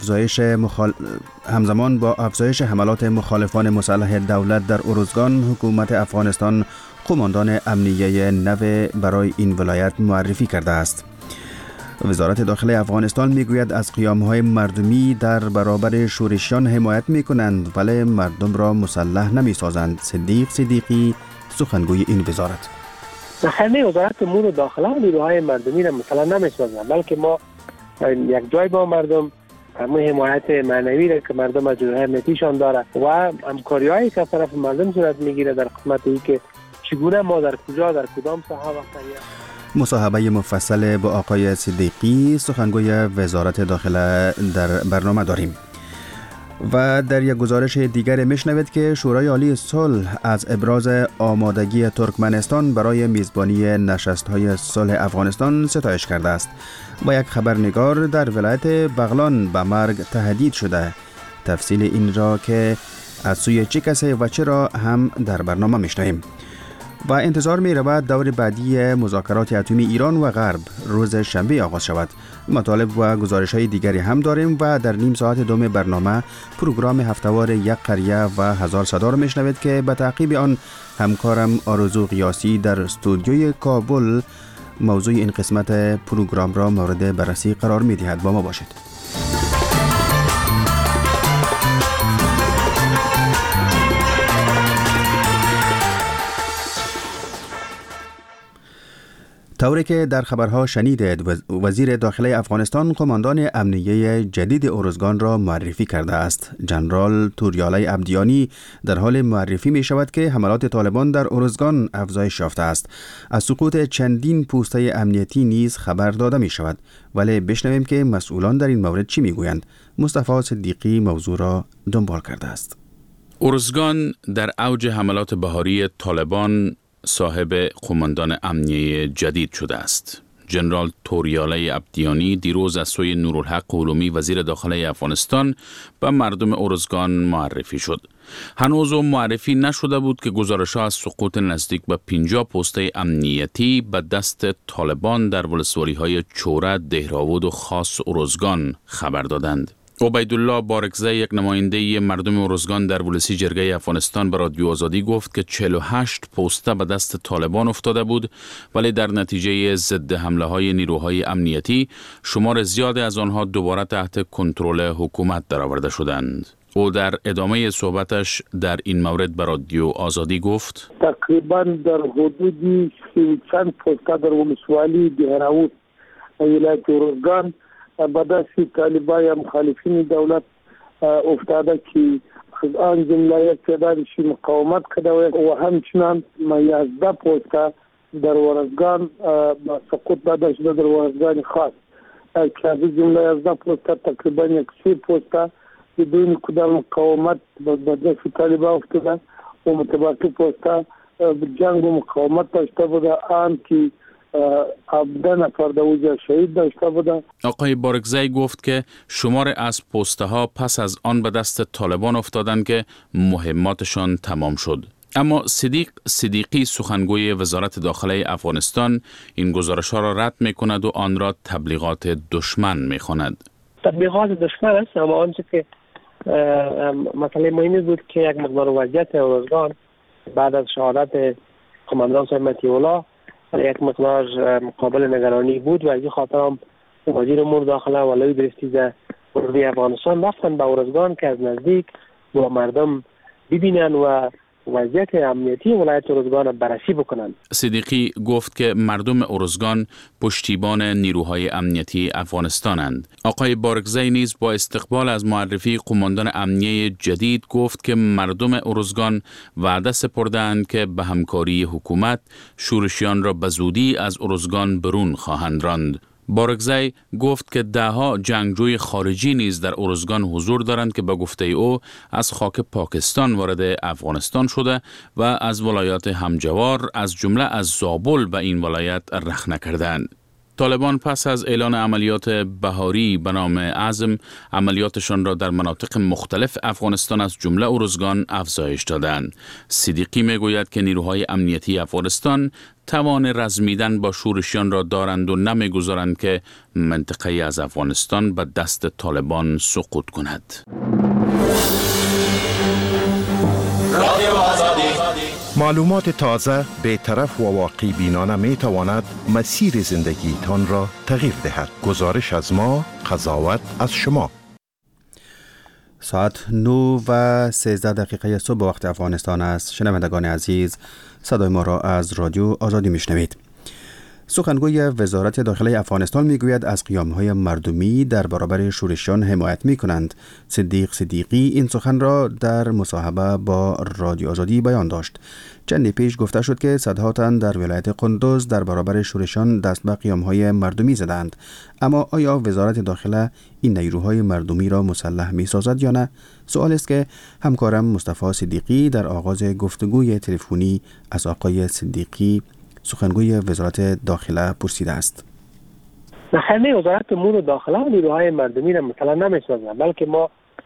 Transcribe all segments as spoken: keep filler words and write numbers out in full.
افزایش مخال... همزمان با افزایش حملات مخالفان مسلح دولت در ارزگان، حکومت افغانستان قماندان امنیه نو برای این ولایت معرفی کرده است. وزارت داخله افغانستان میگوید از قیام‌های مردمی در برابر شورشیان حمایت می‌کنند ولی مردم را مسلح نمی‌سازند. صدیق صدیقی سخنگوی این وزارت: نخیر، وزارت امور داخله نیروهای مردمی را مسلح نمی‌سازند، بلکه ما یک جای با مردم همون حمایت معنوی را که مردم از جناح امنیتیشان داره و همکاری‌هایی که طرف مردم صورت می‌گیره در خدمت اینکه چگونه ما در کجا در کدام ساحه وقتیه. مصاحبه مفصل با آقای صدیقی سخنگوی وزارت داخله در برنامه داریم. و در یک گزارش دیگر میشنوید که شورای عالی صلح از ابراز آمادگی ترکمنستان برای میزبانی نشست‌های صلح افغانستان ستایش کرده است و یک خبرنگار در ولایت بغلان به مرگ تهدید شده. تفصیل این را که از سوی چه کسی و چرا هم در برنامه میشنویم. و انتظار می رود دور بعدی مذاکرات اتمی ایران و غرب روز شنبه آغاز شود. مطالب و گزارش های دیگری هم داریم و در نیم ساعت دوم برنامه پروگرام هفته‌وار یک قریه و هزار صدا را میشنوید که به تعقیب آن همکارم آرزو قیاسی در استودیوی کابل موضوع این قسمت پروگرام را مورد بررسی قرار می دهد. با ما باشید. طوری که در خبرها شنیدید، وزیر داخله افغانستان قماندان امنیه جدید ارزگان را معرفی کرده است. جنرال توریالای عبدیانی در حال معرفی می شود که حملات طالبان در ارزگان افزایش یافته است. از سقوط چندین پوسته امنیتی نیز خبر داده می شود. ولی بشنویم که مسئولان در این مورد چی می گویند. مصطفی صدیقی موضوع را دنبال کرده است. ارزگان در اوج حملات بهاری طالبان صاحب قماندان امنیه جدید شده است. جنرال توریالای عبدیانی دیروز از سوی نورالحق قولومی وزیر داخله افغانستان به مردم ارزگان معرفی شد. هنوز او معرفی نشده بود که گزارش‌ها از سقوط نزدیک به پنجاه پسته امنیتی به دست طالبان در ولسوالی‌های چوره، دهراود و خاص ارزگان خبر دادند. عبیدالله بارکزی، یک نماینده مردم ارزگان در ولسی جرگه افغانستان، به رادیو آزادی گفت که چهل و هشت پوسته به دست طالبان افتاده بود، ولی در نتیجه ضد حمله های نیروهای امنیتی شمار زیاد از آنها دوباره تحت کنترل حکومت درآورده شدند. او در ادامه صحبتش در این مورد به رادیو آزادی گفت: تقریبا در حدود چند پوسته در ولسوالی دهراود ولایت ارزگان به دست طالبای مخالفین دولت افتاده که از آن جمله یک تعدادشی مقاومت کرده و همچنان یازده پوسته در ورزگان با سقوط داده شده در ورزگان خاص که از جمله یازده پوسته تقریبا یک سی پوسته بدون کدام مقاومت به دست طالبا افتاده و متبقی پوسته جنگ و مقاومت داشته بوده، آن که ده نفر در اوجه شهید داشته بوده. آقای بارکزی گفت که شمار از پسته ها پس از آن به دست طالبان افتادند که مهماتشان تمام شد. اما صدیق صدیقی سخنگوی وزارت داخله افغانستان این گزارش ها را رد می کند و آن را تبلیغات دشمن می خواند. تبلیغات دشمن است، اما آنچه که مسئله مهمی بود که یک مقدار وضعیت ارزگان بعد از شهادت قماندان صاحب مطیع الله یک مقدار مقابل نگرانی بود و از این خاطر هم وزیر امور داخله و لوی درستیز اردوی افغانستان رفتن به ارزگان که از نزدیک با مردم ببینن و وضعیت امنیتی ولایت ارزگان بررسی بکنن. صدیقی گفت که مردم ارزگان پشتیبان نیروهای امنیتی افغانستانند. آقای بارکزی نیز با استقبال از معرفی قماندان امنیه جدید گفت که مردم ارزگان وعده سپردند که به همکاری حکومت شورشیان را به زودی از ارزگان برون خواهند راند. بارکزی گفت که دهها جنگجوی خارجی نیز در ارزگان حضور دارند که به گفته او از خاک پاکستان وارد افغانستان شده و از ولایات همجوار از جمله از زابل به این ولایت رخنه کردند. طالبان پس از اعلان عملیات بهاری به نام عزم، عملیاتشان را در مناطق مختلف افغانستان از جمله ارزگان افزایش دادند. صدیقی میگوید که نیروهای امنیتی افغانستان توان رزمیدن با شورشیان را دارند و نمیگذارند که منطقه از افغانستان به دست طالبان سقوط کند. معلومات تازه، بی‌طرف و واقعی بینانه می تواند مسیر زندگی تان را تغییر دهد. گزارش از ما، قضاوت از شما. ساعت نه و سیزده دقیقه صبح وقت افغانستان است. شنوندگان عزیز، صدای ما را از رادیو آزادی میشنوید. سخنگوی وزارت داخلی افغانستان میگوید از قیام‌های مردمی در برابر شورشیان حمایت می‌کنند. صدیق صدیقی این سخن را در مصاحبه با رادیو آزادی بیان داشت. چندی پیش گفته شد که صدها تن در ولایت قندوز در برابر شورشیان دست به قیام‌های مردمی زدند. اما آیا وزارت داخله این نیروهای مردمی را مسلح می‌سازد یا نه؟ سوال است که همکارم مصطفی صدیقی در آغاز گفتگوی تلفنی از آقای صدیقی سخنگوی وزارت داخله پرسیده است. نخیر، وزارت امور داخله و نیروهای مردمی را مثلا نمی‌سازد، بلکه ما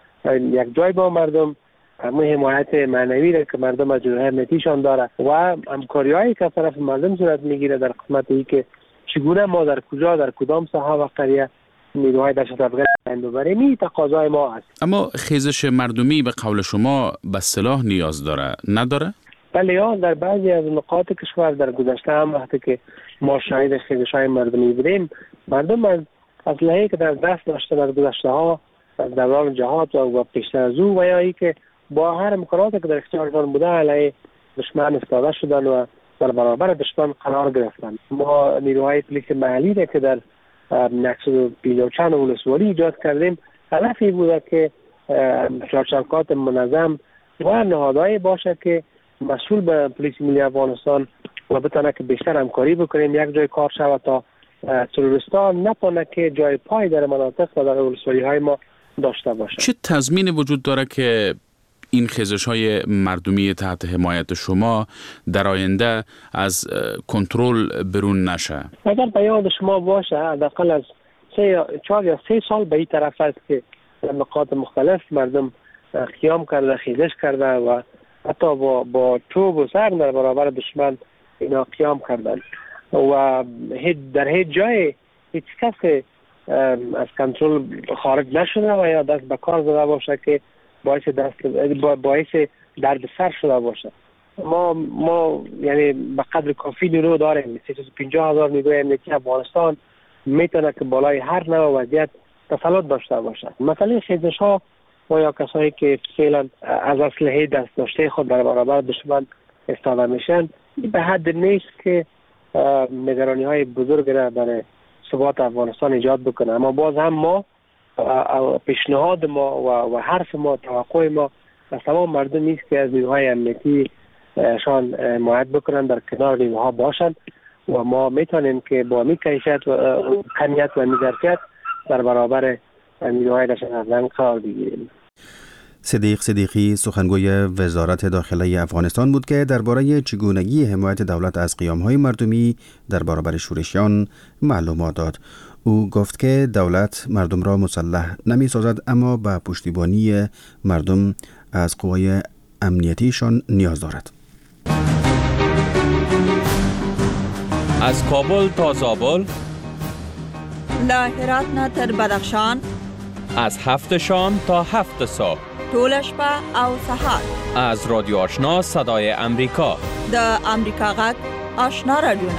یک جای با مردم همون حمایت معنوی را که مردم از جناح امنیتیشان داره و همکاری‌هایی که طرف مردم صورت میگیره در قسمت ای که چگونه ما در کجا در کدام ساحه و قریه نیروهای دشت افغان اندوبری می تقاضای ما است. اما خیزش مردمی به قول شما به سلاح نیاز داره نداره؟ بله، یا در بعضی از نقاط کشور در گذشته هم وقتی که ما شاهد خیزش‌های مردمی بودیم، مردم از اسلحه‌ای که در دست داشتن در گذشته ها از دوران جهاد و پیشتر از او و یا ای که با هر امکاناتی که در اختیارشان بوده علیه دشمن استفاده شدن و در برابر دشمن قرار گرفتن. ما نیروهای پلیس محلی را که در نقصد و پنجاه و چند ولسوالی ایجاد کردیم، هدفی بوده که شارچرکات منظم و نهادهایی باشه که مسئول به پلیس ملی افغانستان و بتونه که بیشتر همکاری بکنیم، یک جای کار شود تا تروریستان نتونه که جای پای در مناطق و در ولسوالی های ما داشته باشه. چه تضمین وجود داره که این خیزش های مردمی تحت حمایت شما در آینده از کنترل برون نشه؟ اگر به یاد شما باشه حداقل از سه چهار یا سه سال به این طرف است که در نقاط مختلف مردم قیام کرده، خیزش کرده و حتی با با توپ و سر در برابر دشمن اینا قیام کردن و در هیچ جای هیچ کس از کنترل خارج نشده و یا دست به کار زده باشه که باعث دست باعث دردسر شده باشه. ما ما یعنی به قدر کافی نیرو داریم. سیصد و پنجاه هزار نیروی امنیتی افغانستان میتونه که بالای هر نوع وضعیت تسلط داشته باشه. مثلا خیزش ها و یا کسایی که فعلا از اسلحه دست داشته خود در برابر دشمن استفاده میشن، به حد نیست که نگرانی های بزرگ را برای ثبات افغانستان ایجاد بکنه. اما باز هم ما پیشنهاد ما و, و حرف ما، توقع ما از تمام مردم نیست که از نیروهای امنیتی شان حمایت بکنن، در کنار نیروها باشن و ما میتونیم که با می کیفیت و کمیت و می‌ظرفیت در برابر نیروهای دشت افغان قرار بگیریم. صدیق صدیقی سخنگوی وزارت داخلی افغانستان بود که درباره چگونگی حمایت دولت از قیام‌های مردمی در برابر شورشیان معلومات داد. او گفت که دولت مردم را مسلح نمی سازد، اما به پشتیبانی مردم از قوای امنیتیشان نیاز دارد. از کابل تا زابل، له هرات نه تر بدخشان، از هفت شام تا هفت صبح، ټول شپه او سهار، از رادیو آشنا صدای امریکا، د امریکا غږ آشنا رادیو.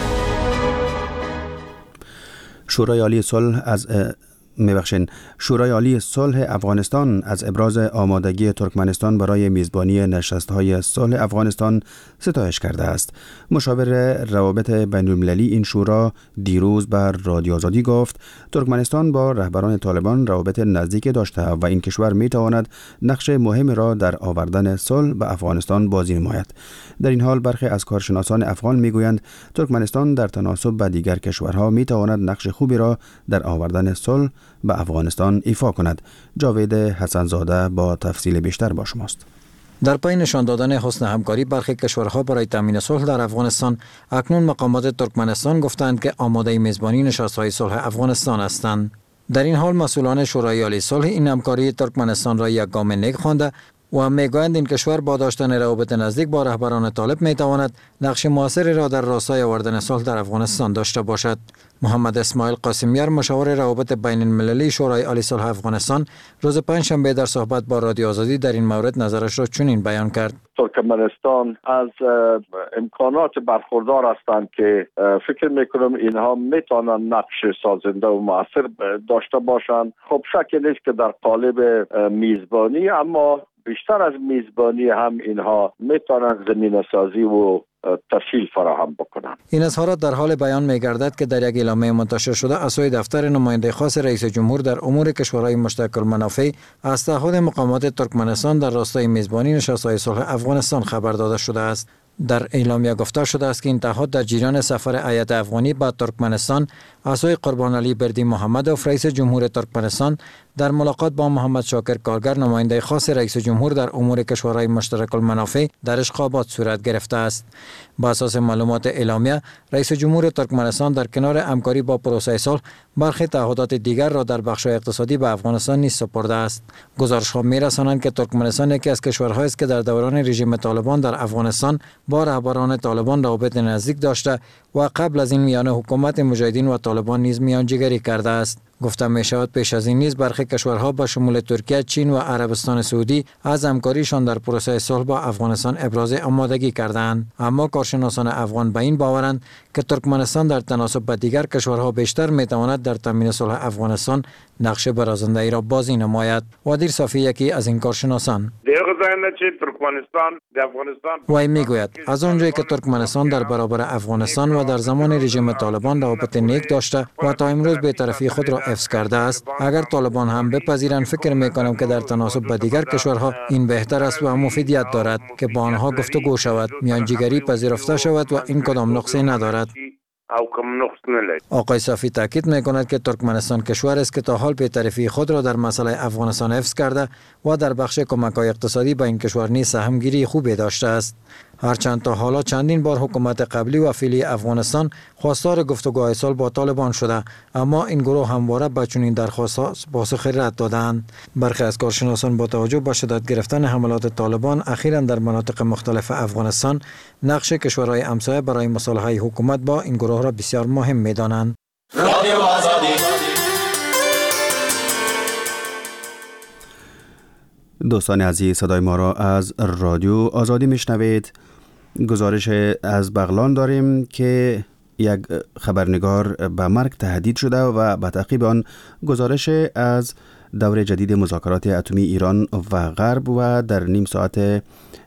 شورای عالی صلح از میبخشین شورای عالی صلح افغانستان از ابراز آمادگی ترکمنستان برای میزبانی نشست‌های صلح افغانستان ستایش کرده است. مشاور روابط بین‌المللی این شورا دیروز بر رادیو آزادی گفت ترکمنستان با رهبران طالبان روابط نزدیک داشته و این کشور میتواند نقش مهمی را در آوردن صلح به افغانستان بازی نماید. در این حال برخی از کارشناسان افغان میگویند ترکمنستان در تناسب با دیگر کشورها میتواند نقش خوبی را در آوردن صلح به افغانستان ایفا کند. جاوید حسنزاده با تفصیل بیشتر با شماست. در پی نشان دادن حسن همکاری برخی کشورها برای تامین صلح در افغانستان، اکنون مقامات ترکمنستان گفتند که آماده میزبانی نشست‌های صلح افغانستان هستند. در این حال مسئولان شورای عالی صلح این همکاری ترکمنستان را یک گام نیک خوانده و میگویند این کشور با داشتن روابط نزدیک با رهبران طالب میتواند نقش موثری را در راستای آوردن صلح در افغانستان داشته باشد. محمد اسماعیل قاسمیار، مشاور روابط بین المللی شورای عالی صلح افغانستان، روز پنجشنبه در صحبت با رادیو آزادی در این مورد نظرش را چنین بیان کرد: ترکمنستان از امکانات برخوردار هستند که فکر میکنم اینها میتونن نقش سازنده و مؤثر داشته باشند. خب شکی نیست که در قالب میزبانی، اما بیشتر از میزبانی هم اینها میتونن زمینه سازی و تسهیل فراهم بکنند. این اظهارات در حال بیان می‌گردد که در یک اعلامیه منتشر شده از سوی دفتر نماینده خاص رئیس جمهور در امور کشورهای مشترک المنافع از تعهد مقامات ترکمنستان در راستای میزبانی نشست‌های صلح افغانستان خبر داده شده است. در اعلامیه گفته شده است که این تعهد در جریان سفر هیئت افغانی به ترکمنستان از سوی قربان علی بردی محمدوف رئیس جمهور ترکمنستان در ملاقات با محمد شاکر کارگر نماینده خاص رئیس جمهور در امور کشورهای مشترک المنافع در اشخابات صورت گرفته است. با اساس معلومات اعلامیه، رئیس جمهور ترکمنستان در کنار همکاری با پروسه صلح برخی تعهدات دیگر را در بخش اقتصادی به افغانستان نیز سپرده است. گزارش‌ها می‌رسانند که ترکمنستان یکی از کشورهایی است که در دوران رژیم طالبان در افغانستان با رهبران طالبان روابط نزدیک داشته و قبل از این میان حکومت مجاهدین و طالبان نیز میانجیگری کرده است. گفته می شود پیش از این نیز برخی کشورها به شمول ترکیه، چین و عربستان سعودی از همکاریشان در پروسه صلح با افغانستان ابراز آمادگی کردند. اما کارشناسان افغان به این باورند که ترکمنستان در تناسب با دیگر کشورها بیشتر می تواند در تامین صلح افغانستان نقش برازنده‌ای را بازی نماید. وادیر صافی یکی از این کارشناسان وی میگوید از آنجایی که ترکمنستان در برابر افغانستان و در زمان رژیم طالبان روابط نیک داشته و تا امروز بی‌طرفی خود را حفظ کرده است، اگر طالبان هم بپذیرند فکر میکنم که در تناسب با دیگر کشورها این بهتر است و مفیدیت دارد که با آنها گفتگو شود، میانجیگری پذیرفته شود و این کدام نقصی ندارد. آقای صافی تاکید میکند که ترکمنستان کشور است که تا حال بی‌طرفی خود را در مسئله افغانستان حفظ کرده و در بخش کمک‌های اقتصادی به این کشور نیز سهمگیری خوبی داشته است. هرچند تا حالا چندین بار حکومت قبلی و فعلی افغانستان خواستار گفتگوهای صلح با طالبان شده، اما این گروه همواره به چنین درخواست‌ها پاسخ رد دادند. برخی از کارشناسان با توجه به شدت گرفتن حملات طالبان اخیراً در مناطق مختلف افغانستان، نقش کشورهای همسایه برای مصالحه حکومت با این گروه را بسیار مهم می‌دانند. دوستان عزیز، صدای ما را از رادیو آزادی میشنوید. گزارش از بغلان داریم که یک خبرنگار به مرگ تهدید شده و به تعقیب آن گزارش از دور جدید مذاکرات اتمی ایران و غرب و در نیم ساعت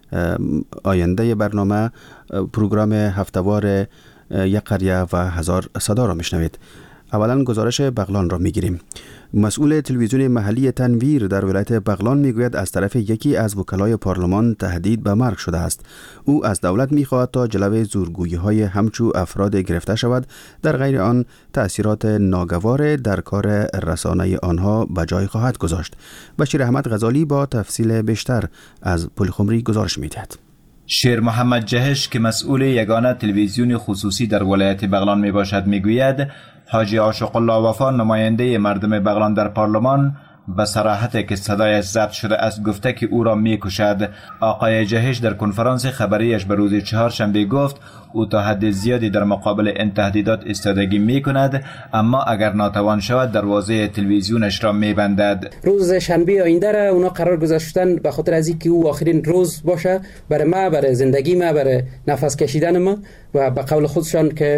آینده برنامه پروگرام هفته‌وار یک قریه و هزار صدا را میشنوید. اولا گزارش بغلان را میگیریم. مسئول تلویزیون محلی تنویر در ولایت بغلان میگوید از طرف یکی از وکلای پارلمان تهدید به مرگ شده است. او از دولت میخواهد تا جلوی زورگویی های همچو افراد گرفته شود، در غیر آن تأثیرات ناگوار در کار رسانه آنها به جای خواهد گذاشت. بشیر احمد غزالی با تفصیل بیشتر از پلخمری گزارش میدهد. شیر محمد جهش که مسئول یگانه تلویزیون خصوصی در ولایت بغلان می باشد میگوید حاجی عاشق الله وفا نماینده مردم بغلان در پارلمان به صراحت که صدایش ضبط شده است گفته که او را میکشد. آقای جهش در کنفرانس خبریش به روز چهارشنبه گفت او تا حد زیادی در مقابل این تهدیدات ایستادگی میکند، اما اگر ناتوان شود دروازه تلویزیونش را میبندد. روز شنبه آینده را اونا قرار گذاشتن به خاطر از اینکه او آخرین روز باشه برای ما، برای زندگی ما، برای نفس کشیدن ما، و به قول خودشان که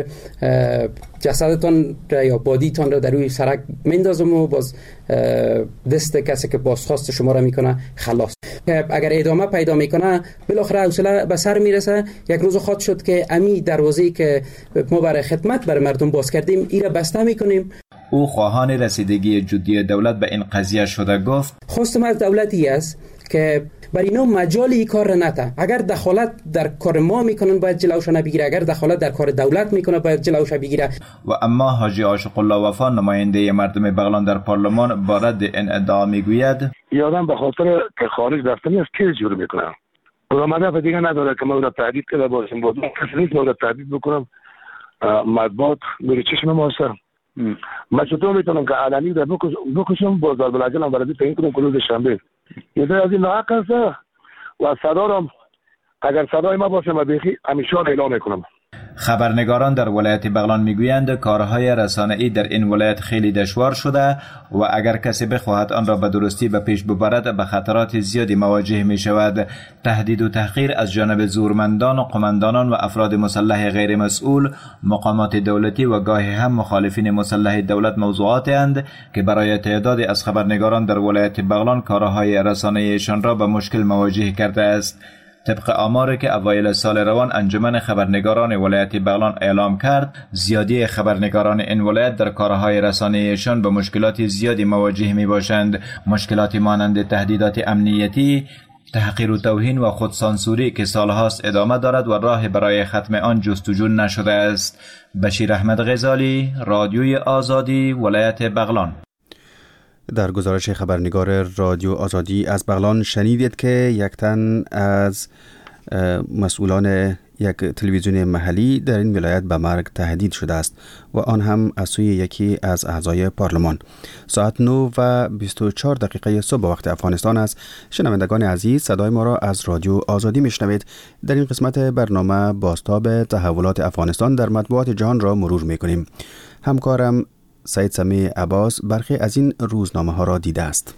جسدتان یا بادیتان را در روی سرک میندازم و باز دست کسی که بازخواست شما را میکنه خلاص. اگر ادامه پیدا میکنه بالاخره حوصله به سر میرسه. یک روز خاط شد که امی دروازه‌ای که ما برای خدمت برای مردم باز کردیم ای را بسته میکنیم. او خواهان رسیدگی جدی دولت به این قضیه شده گفت خواستم از دولتی است که بر اینا مجالی کار نته. اگر دخالت در کار ما میکنن باید جلوش نبگیره، اگر دخالت در کار دولت میکنه باید جلوش بگیره. و اما حاجی عاشق الله وفا نماینده مردم بغلان در پارلمان با رد این ادعا میگوید یادم به خاطر که خارج رفتنی از کی جور میکنه. کدام هدف دیگه نداره که ما را تهدید کرده باشیم. با کسی نیست ما را تهدید بکنم. مطبوعات بری چشم ما هست. من چطور میتونم که علنی در بکشم با ضرب العجل هم بلدی تعیین کنم که روز شنبه یه از این ناحق هست و صدا را اگر صدای ما باشه ما بیخی همیشه اعلام میکنم. خبرنگاران در ولایت بغلان میگویند کارهای رسانه‌ای در این ولایت خیلی دشوار شده و اگر کسی بخواهد آن را به درستی به پیش ببرد به خطرات زیادی مواجه می شود. تهدید و تحقیر از جانب زورمندان و قماندانان و افراد مسلح غیر مسئول، مقامات دولتی و گاهی هم مخالفین مسلح دولت موضوعاتی اند که برای تعدادی از خبرنگاران در ولایت بغلان کارهای رسانه‌ایشان را به مشکل مواجه کرده است. طبق آماری که اوایل سال روان انجمن خبرنگاران ولایت بغلان اعلام کرد، زیادی خبرنگاران این ولایت در کارهای رسانه‌ایشان به مشکلات زیادی مواجه می باشند. مشکلاتی مانند تهدیدات امنیتی، تحقیر و توهین و خودسانسوری که سالهاست ادامه دارد و راه برای ختم آن جستجو نشده است. بشیر احمد غزالی، رادیوی آزادی، ولایت بغلان. در گزارش خبرنگار رادیو آزادی از بغلان شنیدید که یک تن از مسئولان یک تلویزیون محلی در این ولایت به مرگ تهدید شده است و آن هم از سوی یکی از اعضای پارلمان. ساعت نه و بیست و چهار دقیقه صبح وقت افغانستان است. شنوندگان عزیز، صدای ما را از رادیو آزادی میشنوید. در این قسمت برنامه بازتاب تحولات افغانستان در مطبوعات جهان را مرور میکنیم. همکارم سید سمیع عباس برخی از این روزنامه ها را دیده است.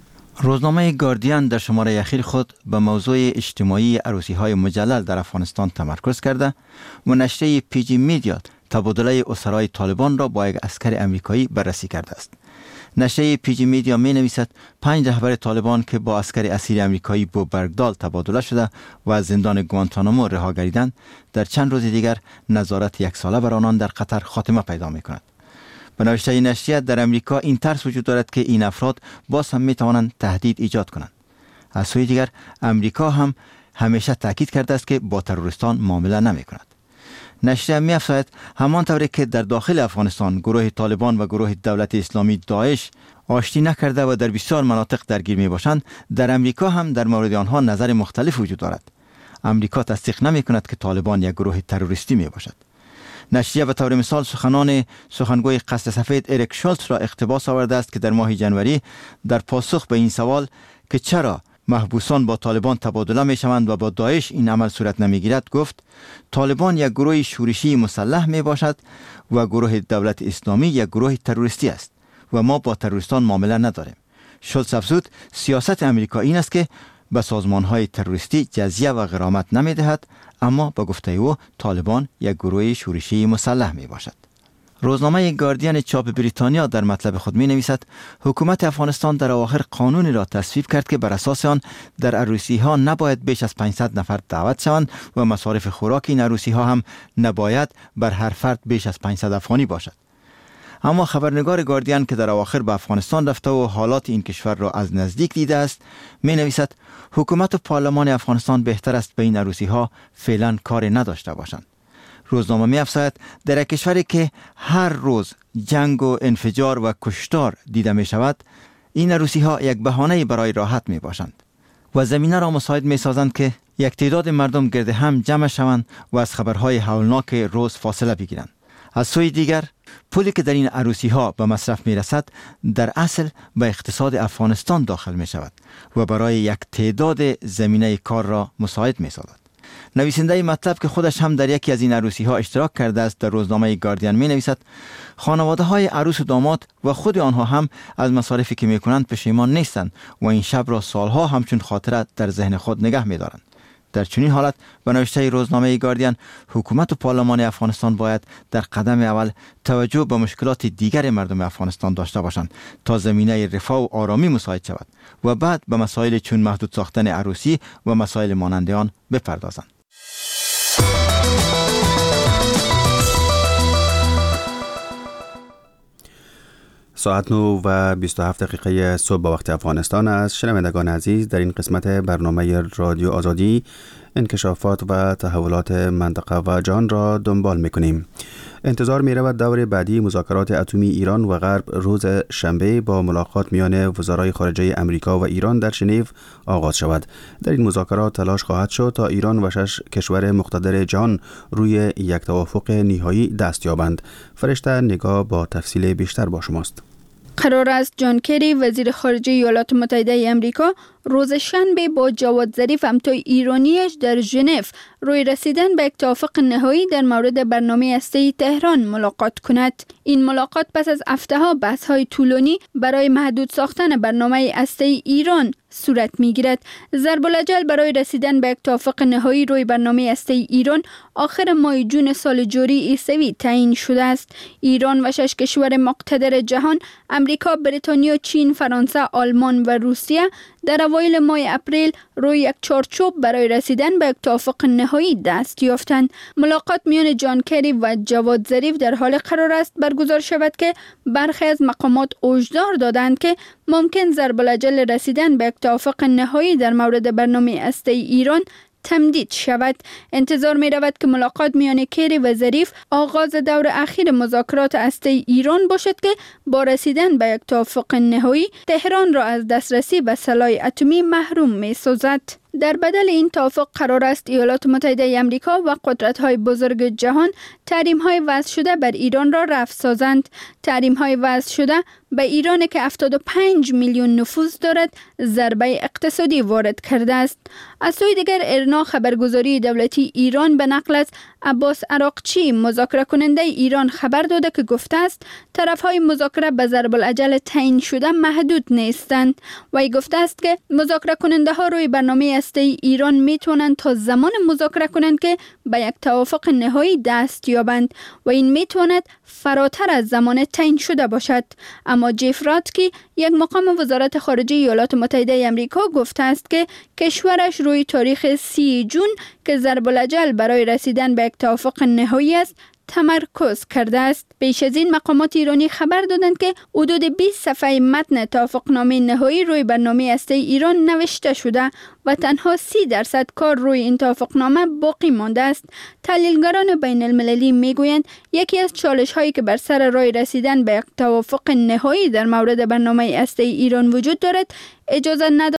روزنامه گاردین در شماره اخیر خود به موضوع اجتماعی عروسی های مجلل در افغانستان تمرکز کرده و نشریه پی جی میدیا تبادله اسرای طالبان را با یک عسکر امریکایی بررسی کرده است. نشریه پی جی میدیا می نویسد پنج رهبر طالبان که با عسکر اسیر امریکایی بو برگدال تبادله شده و از زندان گوانتانامو رها گردیدند، در چند روز دیگر نظارت یک ساله بر آنان در قطر خاتمه پیدا می کند. به نوشته نشریه در امریکا این ترس وجود دارد که این افراد باز هم می توانند تهدید ایجاد کنند. از سوی دیگر امریکا هم همیشه تاکید کرده است که با تروریستان معامله نمی کند. نشریه می افزاید همانطوری که در داخل افغانستان گروه طالبان و گروه دولت اسلامی داعش آشتی نکرده و در بسیار مناطق درگیر می باشند، در امریکا هم در مورد آنها نظر مختلف وجود دارد. امریکا تصدیق نمی کند که طالبان یک گروه تروریستی می باشد. نشریه به طور مثال سخنان سخنگوی قصد سفید اریک شولتز را اقتباس آورده است که در ماه جنوری در پاسخ به این سوال که چرا محبوسان با طالبان تبادله می شوند و با داعش این عمل صورت نمی گیرد گفت طالبان یک گروه شورشی مسلح می باشد و گروه دولت اسلامی یک گروه تروریستی است و ما با تروریستان معامله نداریم. شولتز افزود سیاست امریکا این است که به سازمان‌های تروریستی جزیه و غرامت نمی‌دهد، اما به گفته او طالبان یک گروه شورشی مسلح میباشد. روزنامه گاردین چاپ بریتانیا در مطلب خود می‌نویسد حکومت افغانستان در اواخر قانونی را تصویب کرد که بر اساس آن در عروسی‌ها نباید بیش از پانصد نفر دعوت شوند و مصارف خوراک این عروسی‌ها هم نباید بر هر فرد بیش از پانصد افغانی باشد. اما خبرنگار گاردین که در اواخر به افغانستان رفته و حالات این کشور را از نزدیک دیده است می نویسد حکومت و پارلمان افغانستان بهتر است به این عروسی ها فعلا کار نداشته باشند. روزنامه می افزاید در یک کشوری که هر روز جنگ و انفجار و کشتار دیده می شود، این عروسی ها یک بهانه برای راحت می باشند و زمینه را مساعد می سازند که یک تعداد مردم گرد هم جمع شوند و از خبرهای هولناک روز فاصله بگیرند. از سوی دیگر پولی که در این عروسی ها به مصرف می رسد در اصل به اقتصاد افغانستان داخل می شود و برای یک تعداد زمینه کار را مساعد می سازد. نویسنده مطلب که خودش هم در یکی از این عروسی ها اشتراک کرده است در روزنامه گاردین می نویسد خانواده های عروس و داماد و خود آنها هم از مصارفی که می کنند پشیمان نیستند و این شب را سالها همچون خاطره در ذهن خود نگه می دارند. در چنین حالت به نوشته روزنامه گاردین حکومت و پارلمان افغانستان باید در قدم اول توجه به مشکلات دیگر مردم افغانستان داشته باشند تا زمینه رفاه و آرامی مساعد شود و بعد به مسائل چون محدود ساختن عروسی و مسائل مانند آن بپردازند. ساعت نه و بیست و هفت دقیقه صبح با وقت افغانستان است. شنوندگان عزیز، در این قسمت برنامه رادیو آزادی انکشافات و تحولات منطقه و جهان را دنبال می‌کنیم. انتظار می رود دور بعدی مذاکرات اتمی ایران و غرب روز شنبه با ملاقات میان وزرای خارجه امریکا و ایران در ژنو آغاز شود. در این مذاکرات تلاش خواهد شد تا ایران و شش کشور مقتدر جهان روی یک توافق نهایی دست یابند. فرشته نگاه با تفصیل بیشتر با شماست. قرار است جان کری وزیر خارجه ایالات متحده امریکا روز شنبه با جواد ظریف همتای ایرانیش در ژنو روی رسیدن به یک توافق نهایی در مورد برنامه هسته‌ای تهران ملاقات کند. این ملاقات پس از هفته‌ها بحث‌های طولانی برای محدود ساختن برنامه هسته‌ای ایران صورت می‌گیرد. ضرب الاجل برای رسیدن به یک توافق نهایی روی برنامه هسته‌ای ایران آخر ماه جون سال جاری عیسوی تعیین شده است. ایران و شش کشور مقتدر جهان، امریکا، بریتانیا، چین، فرانسه، آلمان و روسیه در اوایل ماه اپریل روی یک چارچوب برای رسیدن به یک توافق نهایی دست یافتند. ملاقات میان جان کری و جواد ظریف در حال قرار است برگزار شود که برخی از مقامات هشدار دادند که ممکن ضرب الاجل رسیدن به یک توافق نهایی در مورد برنامه هسته‌ای ایران تمدید شود. انتظار می رود که ملاقات میان کری و ظریف آغاز دور اخیر مذاکرات هسته‌ای ایران باشد که با رسیدن به یک توافق نهایی تهران را از دسترسی به سلاح اتمی محروم می سازد. در بدل این توافق قرار است ایالات متحده امریکا و قدرت‌های بزرگ جهان تحریم‌های وضع شده بر ایران را رفع سازند. تحریم‌های وضع شده به ایران که هفتاد و پنج میلیون نفوذ دارد ضربه اقتصادی وارد کرده است. از سوی دیگر ارنا خبرگزاری دولتی ایران به نقل از عباس عراقچی مذاکره کننده ایران خبر داده که گفته است طرف‌های مذاکره به ضرب الاجل تعیین شده محدود نیستند. وی گفته است که مذاکره کننده ها روی برنامه هسته‌ای ایران می توانند تا زمان مذاکره کنند که به یک توافق نهایی دست یابند و این می تواند فراتر از زمان تعیین شده باشد. اما جف راتکی یک مقام وزارت خارجه ایالات متحده آمریکا گفته است که کشورش روی تاریخ سی جون که ضرب الاجل برای رسیدن به یک توافق نهایی است تمرکز کرده است. پیش از این مقامات ایرانی خبر دادند که حدود بیست صفحه متن توافقنامه نهایی روی برنامه هسته‌ای ایران نوشته شده و تنها سی درصد کار روی این توافقنامه باقی مانده است. تحلیلگران بین المللی میگویند یکی از چالش هایی که بر سر راه رسیدن به یک توافق نهایی در مورد برنامه هسته‌ای ایران وجود دارد اجازه ندارد